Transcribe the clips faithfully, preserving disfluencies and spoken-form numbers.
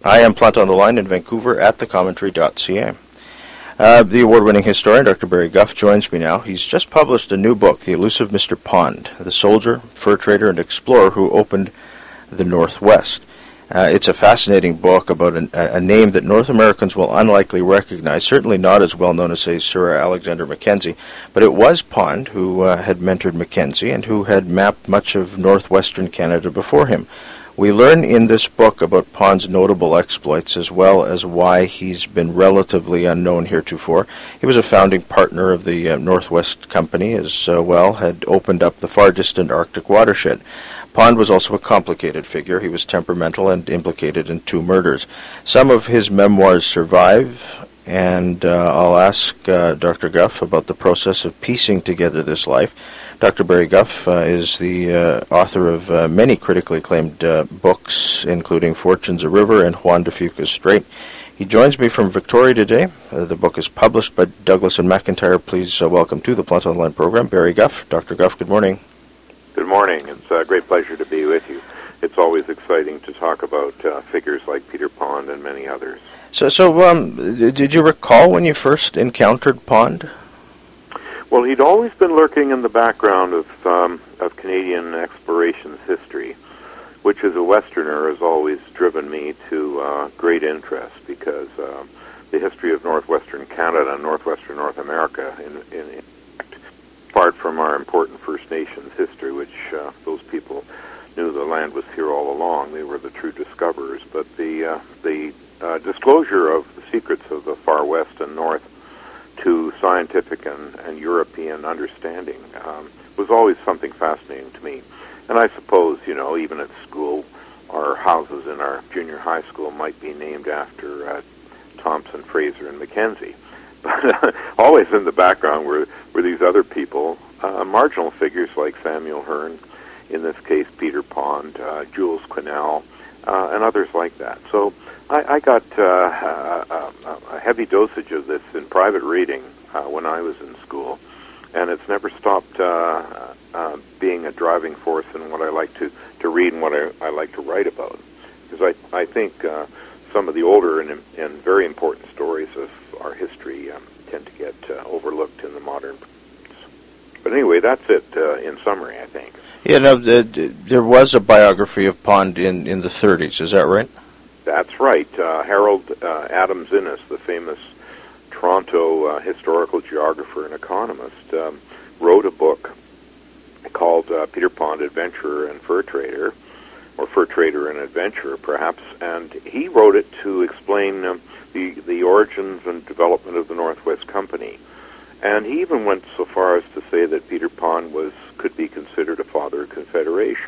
I am Plant on the Line in Vancouver at the commentary dot c a. Uh, the award-winning historian, Doctor Barry Guff, joins me now. He's just published a new book, The Elusive Mister Pond, the soldier, fur trader, and explorer who opened the Northwest. Uh, it's a fascinating book about an, a, a name that North Americans will unlikely recognize, certainly not as well known as, say, Sir Alexander Mackenzie, but it was Pond who uh, had mentored Mackenzie and who had mapped much of northwestern Canada before him. We learn in this book about Pond's notable exploits as well as why he's been relatively unknown heretofore. He was a founding partner of the uh, Northwest Company, as uh, well had opened up the far distant Arctic watershed. Pond was also a complicated figure. He was temperamental and implicated in two murders. Some of his memoirs survive, and uh, I'll ask uh, Doctor Guff about the process of piecing together this life. Doctor Barry Guff uh, is the uh, author of uh, many critically acclaimed uh, books, including Fortune's a River and Juan de Fuca's Strait. He joins me from Victoria today. Uh, the book is published by Douglas and McIntyre. Please uh, welcome to the Plant on the Line program, Barry Guff. Doctor Guff, good morning. Good morning. It's a great pleasure to be with you. It's always exciting to talk about uh, figures like Peter Pond and many others. So, so um, did you recall when you first encountered Pond? Well, he'd always been lurking in the background of um, of Canadian exploration's history, which as a Westerner has always driven me to uh, great interest because uh, the history of northwestern Canada and northwestern North America, in, in, in fact, apart from our important First Nations history, which uh, those people knew the land was here all along, they were the true discoverers, but the, uh, the uh, disclosure of the secrets of the far west and north to scientific and, and European understanding um, was always something fascinating to me. And I suppose, you know, even at school, our houses in our junior high school might be named after uh, Thompson, Fraser, and Mackenzie. But uh, always in the background were, were these other people, uh, marginal figures like Samuel Hearne, in this case Peter Pond, uh, Jules Quinnell, uh, and others like that. So I, I got uh, a, a heavy dosage of this in private reading uh, when I was in school, and it's never stopped uh, uh, being a driving force in what I like to, to read and what I, I like to write about. Because I, I think uh, some of the older and, and very important stories of our history um, tend to get uh, overlooked in the modern. But anyway, that's it uh, in summary, I think. Yeah, no, the, there was a biography of Pond in, in the thirties, is that right? That's right. Uh, Harold uh, Adams Innes, the famous Toronto uh, historical geographer and economist, um, wrote a book called uh, Peter Pond, Adventurer and Fur Trader, or Fur Trader and Adventurer, perhaps, and he wrote it to explain um, the, the origins and development of the Northwest Company. And he even went so far as to say that Peter Pond was could be considered a father of Confederation.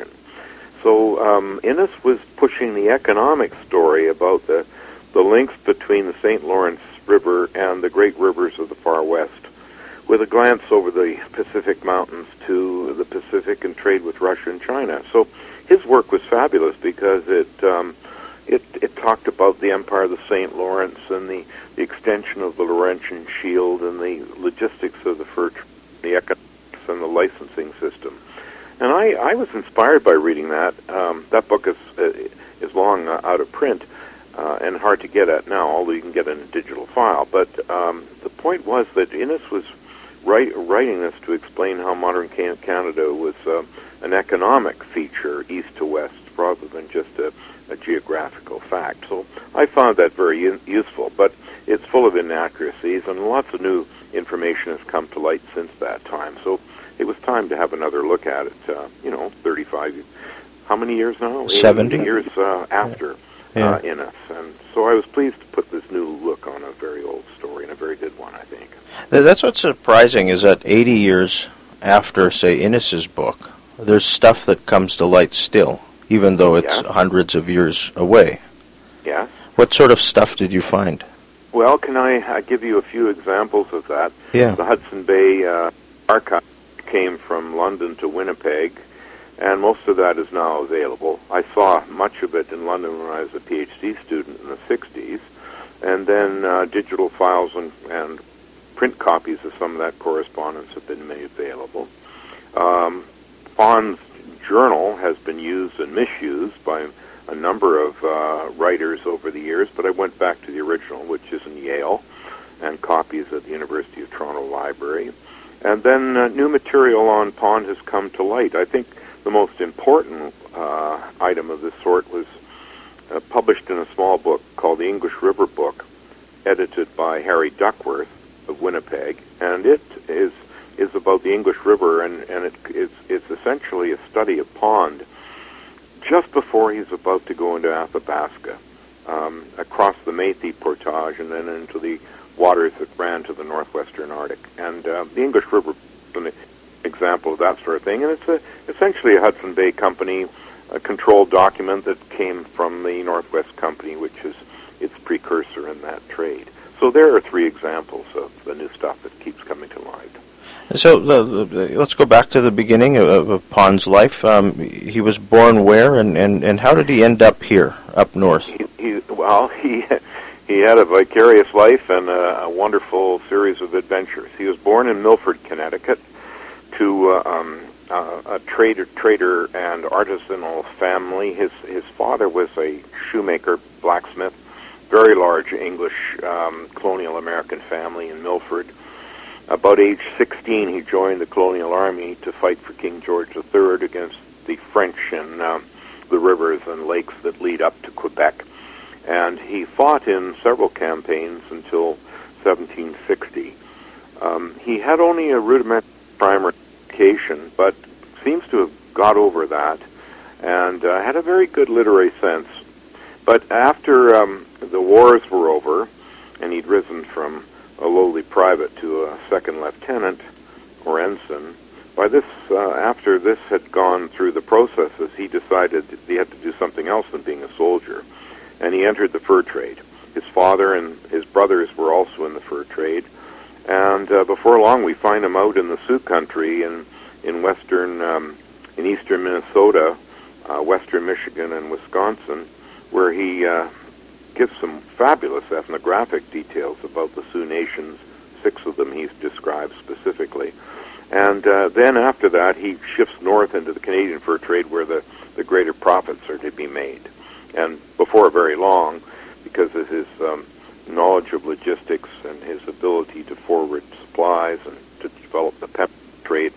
So um, Innes was pushing the economic story about the, the links between the Saint Lawrence River and the great rivers of the far west, with a glance over the Pacific Mountains to the Pacific and trade with Russia and China. So his work was fabulous because it um, it, it talked about the empire of the Saint Lawrence and the, the extension of the Laurentian Shield and the logistics of the fur, the economics and the licensing system. And I, I was inspired by reading that. Um, that book is uh, is long uh, out of print uh, and hard to get at now, although you can get it in a digital file. But um, the point was that Innes was write, writing this to explain how modern can- Canada was uh, an economic feature, east to west, rather than just a, a geographical fact. So I found that very u- useful, but it's full of inaccuracies, and lots of new information has come to light since that time. So it was time to have another look at it, uh, you know, thirty-five, how many years now? seventy years uh, after yeah. uh, Innes. And so I was pleased to put this new look on a very old story, and a very good one, I think. That's what's surprising, is that eighty years after, say, Innes's book, there's stuff that comes to light still, even though it's yeah. hundreds of years away. Yeah. What sort of stuff did you find? Well, can I uh, give you a few examples of that? Yeah. The Hudson Bay uh, Archive came from London to Winnipeg, and most of that is now available. I saw much of it in London when I was a PhD student in the sixties, and then uh, digital files and, and print copies of some of that correspondence have been made available. Um, Pond's journal has been used and misused by a number of uh, writers over the years, but I went back to the original, which is in Yale, and copies at the University of Toronto Library. And then uh, new material on Pond has come to light. I think the most important uh, item of this sort was uh, published in a small book called the English River Book, edited by Harry Duckworth of Winnipeg, and it is is about the English River, and, and it, it's, it's essentially a study of Pond just before he's about to go into Athabasca, um, across the Métis Portage and then into the waters that ran to the northwestern Arctic. And uh, the English River is an example of that sort of thing, and it's a, essentially a Hudson Bay Company a controlled document that came from the Northwest Company, which is its precursor in that trade. So there are three examples of the new stuff that keeps coming to light. So uh, let's go back to the beginning of, of Pond's life. Um, he was born where, and, and, and how did he end up here, up north? He, he, well, he he had a vicarious life and a, a wonderful series of adventures. He was born in Milford, Connecticut, to uh, um, uh, a trader, trader and artisanal family. His his father was a shoemaker, blacksmith, very large English um, colonial American family in Milford. About age sixteen, he joined the colonial army to fight for King George the Third against the French in um, the rivers and lakes that lead up to Quebec. And he fought in several campaigns until seventeen sixty. Um, he had only a rudimentary primary education, but seems to have got over that and uh, had a very good literary sense. But after um, the wars were over, and he'd risen from a lowly private to a second lieutenant or ensign, by this, uh, after this had gone through the processes, he decided that he had to do something else than being a soldier, and he entered the fur trade. His father and his brothers were also in the fur trade, and uh, before long we find him out in the Sioux country in in western, um, in eastern Minnesota, uh, western Michigan, and Wisconsin, where he uh, gives some fabulous ethnographic details about the Sioux nations, six of them he describes specifically. And uh, then after that, he shifts north into the Canadian fur trade where the, the greater profits are to be made. And before very long, because of his um, knowledge of logistics and his ability to forward supplies and to develop the pep trade,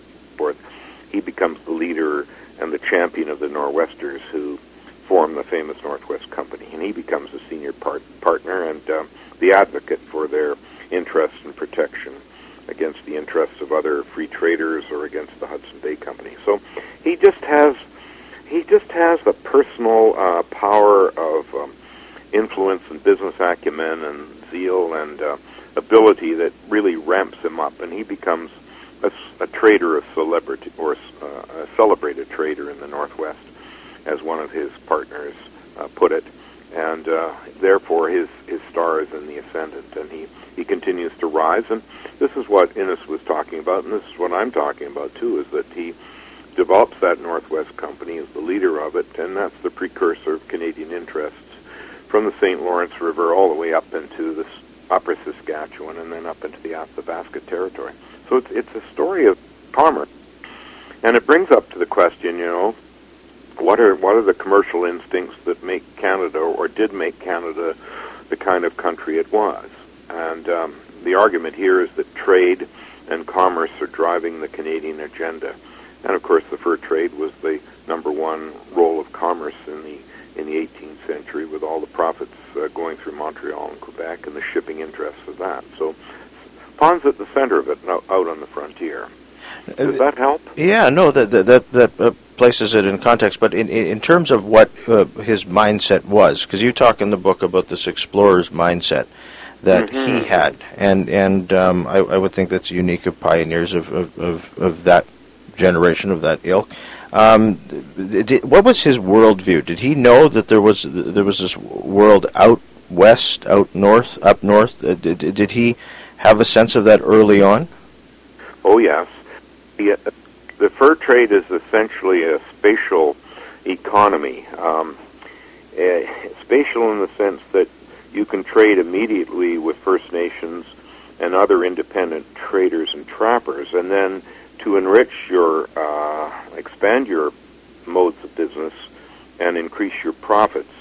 he becomes the leader and the champion of the Nor'westers who form the famous Northwest Company. And he becomes a senior part, partner and uh, the advocate for their interests and protection against the interests of other free traders or against the Hudson Bay Company. So he just has he just has the personal uh, power of um, influence and business acumen and zeal and uh, ability that really ramps him up, and he becomes a, a trader of celebrity, or uh, a celebrated trader in the Northwest, as one of his partners uh, put it, and uh, therefore his, his star is in the ascendant, and he, he continues to rise. And this is what Innes was talking about, and this is what I'm talking about too, is that he develops that Northwest Company as the leader of it, and that's the precursor of Canadian interests from the Saint Lawrence River all the way up into the upper Saskatchewan and then up into the Athabasca territory. So it's, it's a story of commerce, and it brings up to the question, you know, What are what are the commercial instincts that make Canada, or did make Canada, the kind of country it was? And um, the argument here is that trade and commerce are driving the Canadian agenda. And of course, the fur trade was the number one role of commerce in the in the eighteenth century, with all the profits uh, going through Montreal and Quebec and the shipping interests of that. So, Pond's at the center of it, out on the frontier. Does that help? Yeah, no, that that that, that uh, places it in context. But in in terms of what uh, his mindset was, because you talk in the book about this explorer's mindset that mm-hmm. he had, and and um, I, I would think that's unique of pioneers of of, of, of that generation, of that ilk. Um, did, what was his worldview? Did he know that there was there was this world out west, out north, up north? Uh, did, did he have a sense of that early on? Oh yes. The, the fur trade is essentially a spatial economy. Um, uh, spatial in the sense that you can trade immediately with First Nations and other independent traders and trappers, and then to enrich your, uh, expand your modes of business and increase your profits.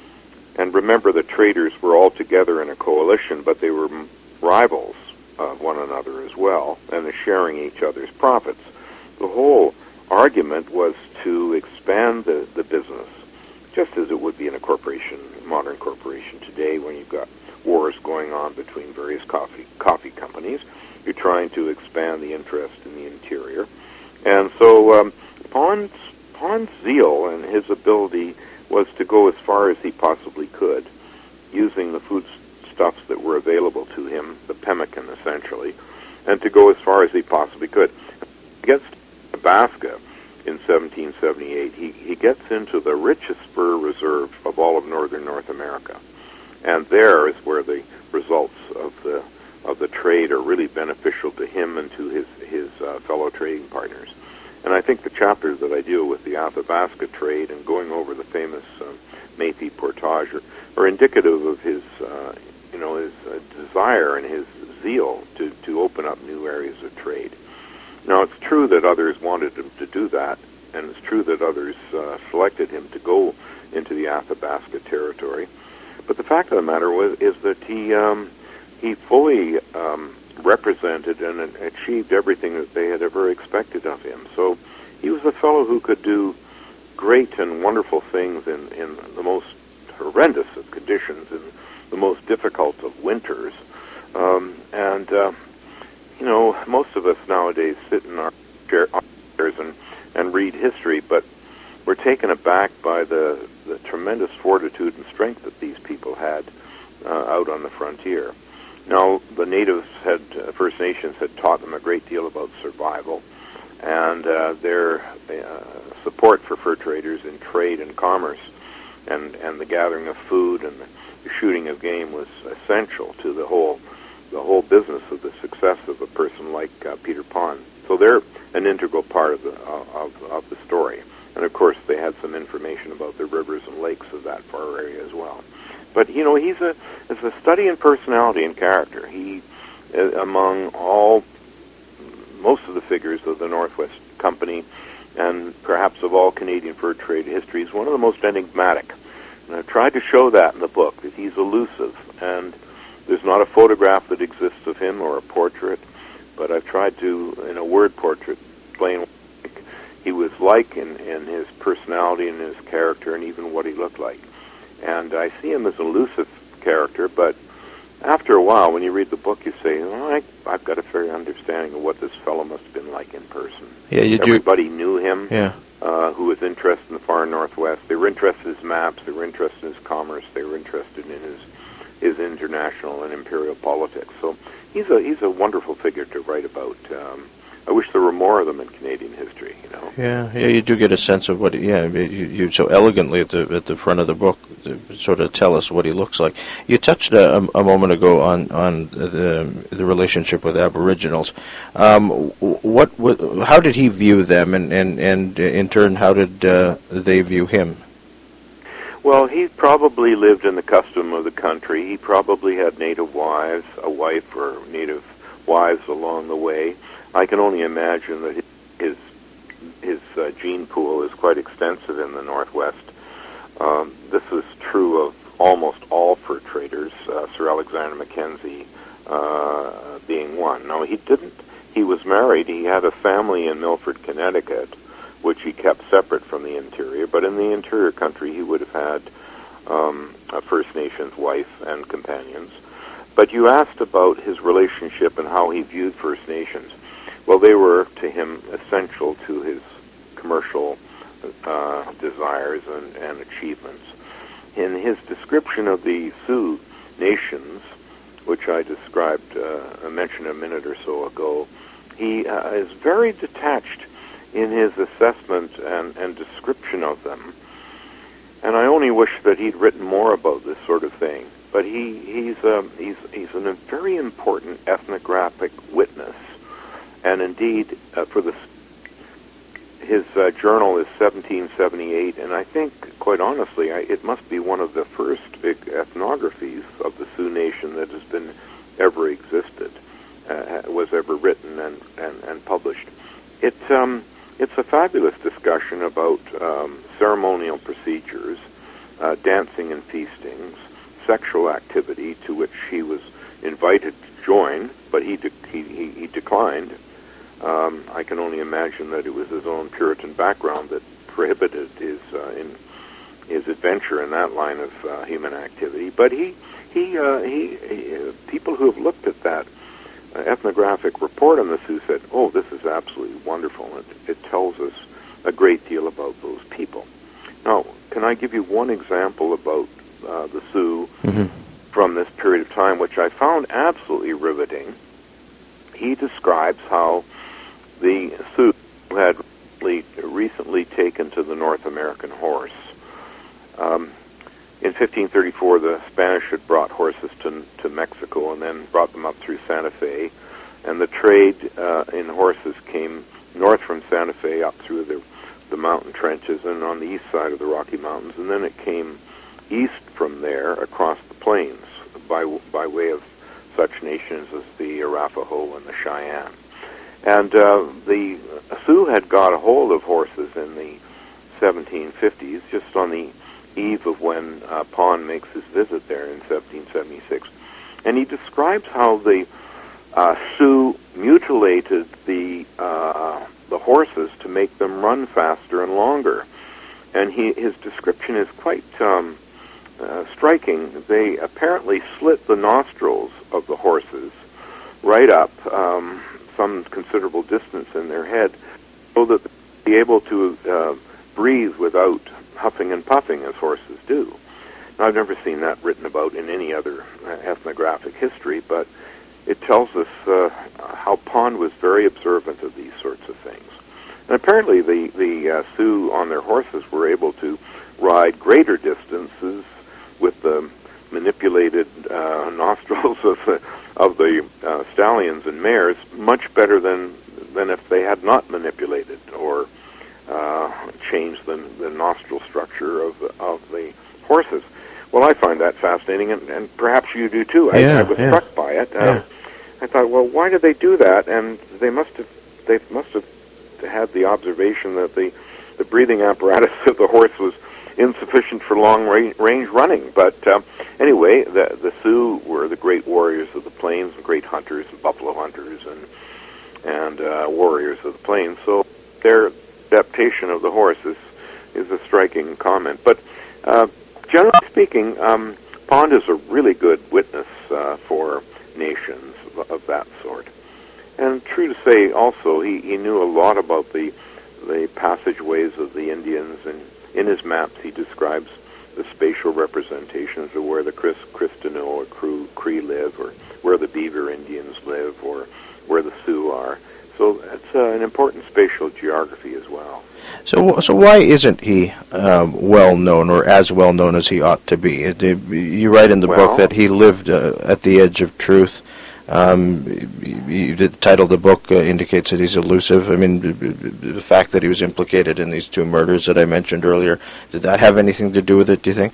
And remember, the traders were all together in a coalition, but they were rivals of one another as well, and they're sharing each other's profits. The whole argument was to expand the, the business, just as it would be in a corporation, modern corporation today, when you've got wars going on between various coffee coffee companies. You're trying to expand the interest in the interior. And so um, Pond's, Pond's zeal and his ability was to go as far as he possibly could, using the foodstuffs that were available to him, the pemmican essentially, and to go as far as he possibly could. Against Athabasca in seventeen seventy-eight, he, he gets into the richest fur reserve of all of northern North America. And there is where the results of the of the trade are really beneficial to him and to his, his uh, fellow trading partners. And I think the chapters that I deal with the Athabasca trade and going over the famous uh, Maypee portage are, are indicative of his, uh, you know, his uh, desire and his zeal to, to open up new areas of trade. Now, it's true that others wanted him to do that, and it's true that others uh, selected him to go into the Athabasca territory. But the fact of the matter was is that he um, he fully um, represented and achieved everything that they had ever expected of him. So he was a fellow who could do great and wonderful things in, in the most horrendous of conditions, in the most difficult of winters. Um, and, uh, you know, most of us nowadays sit in our chairs and, and read history, but we're taken aback by the, the tremendous fortitude and strength that these people had uh, out on the frontier. Now, the natives had, uh, First Nations had taught them a great deal about survival, and uh, their uh, support for fur traders in trade and commerce and, and the gathering of food and the shooting of game was essential to the whole the whole business of the success of a person like uh, Peter Pond. So they're an integral part of the of, of the story. And of course, they had some information about the rivers and lakes of that far area as well. But you know, he's a it's a study in personality and character. He, uh, among all, most of the figures of the Northwest Company, and perhaps of all Canadian fur trade history, is one of the most enigmatic. And I've tried to show that in the book, that he's elusive, and there's not a photograph that exists of him or a portrait, but I've tried to, in a word portrait, explain what he was like in, in his personality and his character and even what he looked like. And I see him as an elusive character, but after a while, when you read the book, you say, oh, I, I've got a fair understanding of what this fellow must have been like in person. Yeah, you Everybody do. knew him, yeah. uh, who was interested in the far Northwest. They were interested in his maps, they were interested in his commerce, they were interested in his his international and imperial politics. So he's a he's a wonderful figure to write about. Um, I wish there were more of them in Canadian history, you know. Yeah, yeah, you do get a sense of what. Yeah, you, you so elegantly at the at the front of the book sort of tell us what he looks like. You touched a, a moment ago on on the the relationship with Aboriginals. Um, what, what how did he view them, and and and in turn, how did uh, they view him? Well, he probably lived in the custom of the country. He probably had native wives, a wife or native wives along the way. I can only imagine that his his uh, gene pool is quite extensive in the Northwest. Um, this is true of almost all fur traders, uh, Sir Alexander Mackenzie uh, being one. No, he didn't. He was married. He had a family in Milford, Connecticut, which he kept separate from the interior. But in the interior country, he would have had um, a First Nations wife and companions. But you asked about his relationship and how he viewed First Nations. Well, they were, to him, essential to his commercial uh, desires and, and achievements. In his description of the Sioux nations, which I described, uh, I mentioned a minute or so ago, he uh, is very detached in his assessment and, and description of them. And I only wish that he'd written more about this sort of thing. But he, he's, um, he's, he's a very important ethnographic witness. And indeed, uh, for the, his uh, journal is seventeen seventy-eight, and I think, quite honestly, I, it must be one of the first big ethnographies of the Sioux Nation that has been ever existed, uh, was ever written and, and, and published. It, um, it's a fabulous discussion about um, ceremonial procedure sexual activity to which he was invited to join, but he de- he, he, he declined. Um, I can only imagine that it was his own Puritan background that prohibited his uh, in his adventure in that line of uh, human activity. But he he, uh, he he uh, people who have looked at that uh, ethnographic report on the Sioux said, "Oh, this is absolutely wonderful. It, it tells us a great deal about those people." Now, can I give you one example about uh, the Sioux mm-hmm. from this period of time, which I found absolutely riveting? He describes how the Sioux had recently taken to the North American horse. Um, in fifteen thirty-four, the Spanish had brought horses to, to Mexico and then brought them up through Santa Fe, and the trade uh, in horses came north from Santa Fe up through the, the mountain trenches and on the east side of the Rocky Mountains, and then it came east from there across the plains by, by way of such nations as the Arapaho and the Cheyenne. And uh, the Sioux had got a hold of horses in the seventeen fifties, just on the eve of when uh, Pond makes his visit there in seventeen seventy-six. And he describes how the uh, Sioux mutilated the uh, the horses to make them run faster and longer. And he, his description is quite um, uh, striking. They apparently slit the nostrils of the horses right up, um, some considerable distance in their head, so that they'd be able to uh, breathe without huffing and puffing as horses do. Now, I've never seen that written about in any other uh, ethnographic history, but it tells us uh, how Pond was very observant of these sorts of things. And apparently the, the uh, Sioux on their horses were able to ride greater distances with the manipulated uh, nostrils of the, of the uh, stallions and mares much better than, than if they had not manipulated or uh, changed the, the nostril structure of the, of the horses. Well, I find that fascinating, and, and perhaps you do too. I, yeah, I was yeah. struck by it. Uh, yeah. I thought, well, why did they do that? And they must have they must have had the observation that the the breathing apparatus of the horse was insufficient for long ra- range running. But uh, anyway, the the Sioux were the great warriors of the plains, and great hunters and buffalo hunters, and and uh, warriors of the plains. So their adaptation of the horse is, is a striking comment. But uh, generally speaking, um, Pond is a really good witness uh, for nations of, of that sort. And true to say, also, he, he knew a lot about the the passageways of the Indians, and in his maps he describes the spatial representations of where the Chris, Christineau or Cree, Cree live, or where the Beaver Indians live, or where the Sioux are. So it's uh, an important spatial geography as well. So, so why isn't he um, well known, or as well known as he ought to be? You write in the well, book that he lived uh, at the edge of truth. Um, you, the title of the book uh, indicates that he's elusive. I mean, the fact that he was implicated in these two murders that I mentioned earlier, did that have anything to do with it, do you think?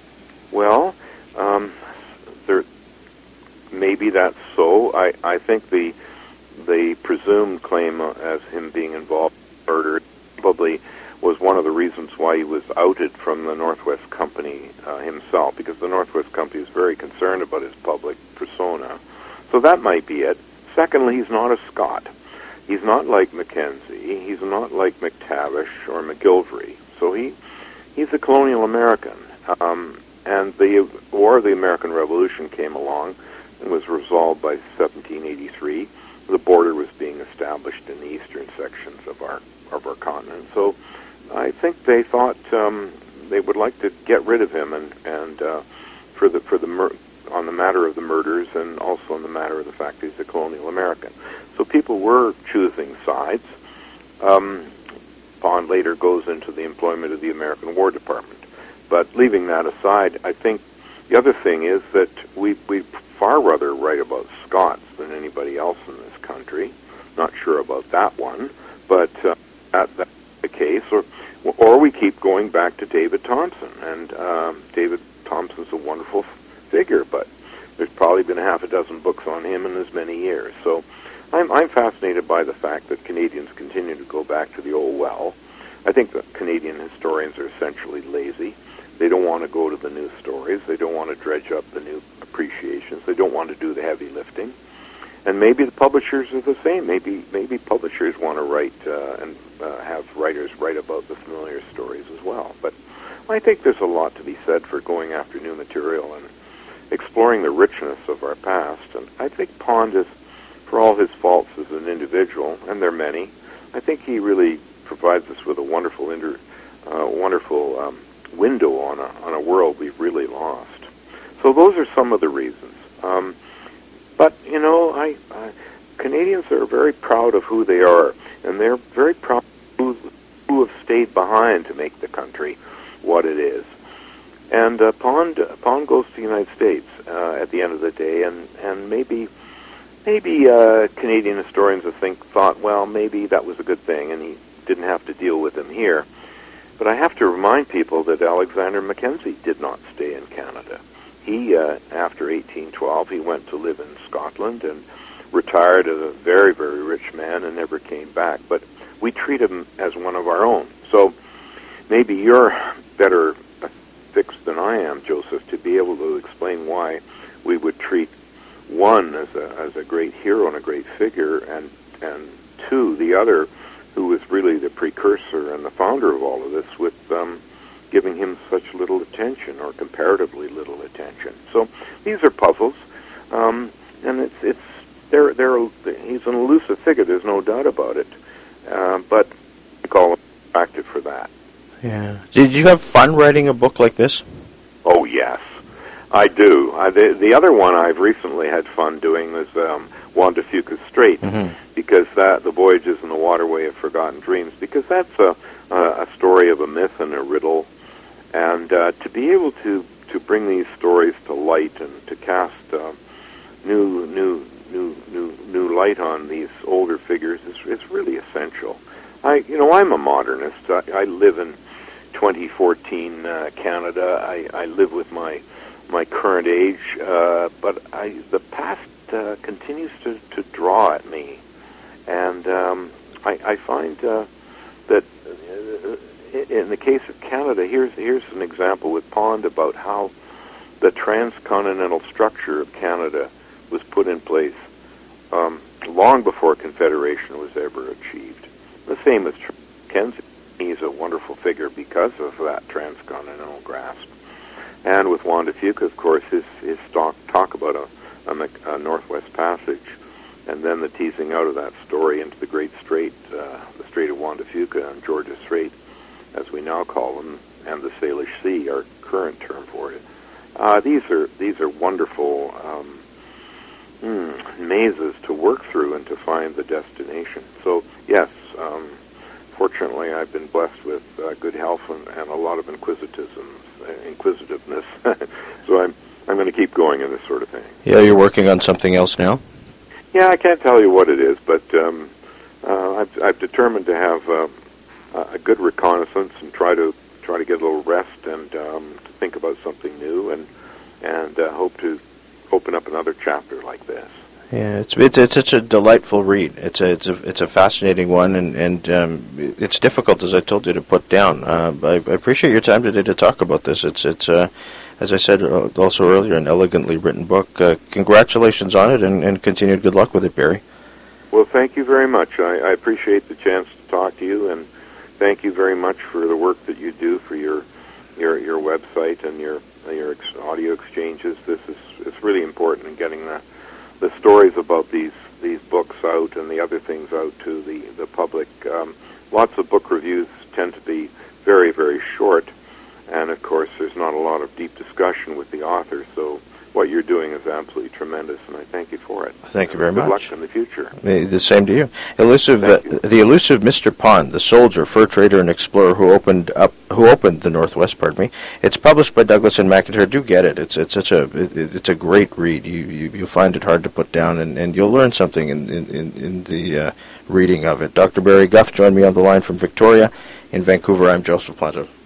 Well, um, there, maybe that's so. I, I think the the presumed claim as him being involved in murder probably was one of the reasons why he was outed from the Northwest Company uh, himself, because the Northwest Company is very concerned about his public persona. So that might be it. Secondly, he's not a Scot. He's not like Mackenzie. He's not like McTavish or McGilvery. So he he's a colonial American. Um, and the War of the American Revolution came along and was resolved by seventeen eighty-three. The border was being established in the eastern sections of our of our continent. So I think they thought um, they would like to get rid of him, and and uh, for the for the mur- on the matter of the murders, and also on the matter of the fact that he's a colonial American. So people were choosing sides. Um, Pond later goes into the employment of the American War Department. But leaving that aside, I think the other thing is that we we far rather write about Scots than anybody else in this country. Not sure about that one, but uh, that, that's the case. Or or we keep going back to David Thompson, and um, David Thompson's a wonderful figure, but there's probably been a half a dozen books on him in as many years. So I'm, I'm fascinated by the fact that Canadians continue to go back to the old well. I think that Canadian historians are essentially lazy. They don't want to go to the new stories. They don't want to dredge up the new appreciations. They don't want to do the heavy lifting. And maybe the publishers are the same. Maybe maybe publishers want to write uh, and uh, have writers write about the familiar stories as well. But I think there's a lot to be said for going after new material and exploring the richness of our past. And I think Pond is, for all his faults as an individual, and there are many, I think he really provides us with a wonderful inter, uh, wonderful um, window on a, on a world we've really lost. So those are some of the reasons. Um, But, you know, I, I, Canadians are very proud of who they are, and they're very proud of who, who have stayed behind to make the country what it is. And uh, Pond, Pond goes to the United States uh, at the end of the day, and, and maybe maybe uh, Canadian historians have think, thought, well, maybe that was a good thing, and he didn't have to deal with him here. But I have to remind people that Alexander Mackenzie did not stay in Canada. He, uh, after eighteen twelve, he went to live in Scotland and retired as a very, very rich man and never came back. But we treat him as one of our own. So maybe you're better fixed than I am, Joseph, to be able to explain why we would treat one as a as a great hero and a great figure, and and two, the other, who was really the precursor and the founder of all of this, with um, giving him such little attention, or comparatively little attention. So these are puzzles, um, and it's it's they're they're he's an elusive figure. There's no doubt about it, uh, but I call him attractive for that. Yeah. Did you have fun writing a book like this? Oh yes, I do. I, the the other one I've recently had fun doing was um, Juan de Fuca's Strait, mm-hmm. because that the Voyages in the Waterway of Forgotten Dreams, because that's a a story of a myth and a riddle. And uh, to be able to, to bring these stories to light and to cast uh, new new new new new light on these older figures is, is really essential. I you know I'm a modernist. I, I live in twenty fourteen uh, Canada. I, I live with my my current age, uh, but I the past uh, continues to, to draw at me, and um, I, I find uh, that. Uh, In the case of Canada, here's here's an example with Pond about how the transcontinental structure of Canada was put in place um, long before Confederation was ever achieved. The same is true of Mackenzie. He's a wonderful figure because of that transcontinental grasp. And with Juan de Fuca, of course, his his talk, talk about a, a, a Northwest Passage, and then the teasing out of that story into the Great Strait, uh, the Strait of Juan de Fuca and George's Strait, as we now call them, and the Salish Sea, our current term for it. Uh, these are these are wonderful um, mm, mazes to work through and to find the destination. So yes, um, fortunately, I've been blessed with uh, good health and, and a lot of inquisitivism, uh, inquisitiveness. So I'm I'm going to keep going in this sort of thing. Yeah, you're working on something else now? Yeah, I can't tell you what it is, but um, uh, I've, I've determined to have uh, a good reconnaissance and try to try to get a little rest and um, to think about something new, and and uh, hope to open up another chapter like this. Yeah, it's it's it's such a delightful read. It's a it's a it's a fascinating one, and and um, it's difficult, as I told you, to put down. Uh, I, I appreciate your time today to talk about this. It's it's uh, as I said also earlier, an elegantly written book. Uh, congratulations on it, and, and continued good luck with it, Barry. Well, thank you very much. I, I appreciate the chance to talk to you, and thank you very much for the work that you do for your your your website and your your ex- audio exchanges. This is it's really important in getting the the stories about these these books out and the other things out to the the public. Um, lots of book reviews tend to be very very short, and of course there's not a lot of deep discussion with the author. So what you're doing is absolutely tremendous, and I thank you for it. Thank you very good much. Good luck in the future. The same to you. Elusive, uh, the elusive Mister Pond, the soldier, fur trader, and explorer who opened up, who opened the Northwest. Pardon me. It's published by Douglas and McIntyre. Do get it. It's it's such a it, it's a great read. You you you find it hard to put down, and, and you'll learn something in in in the uh, reading of it. Doctor Barry Guff joined me on the line from Victoria. In Vancouver, I'm Joseph Planto.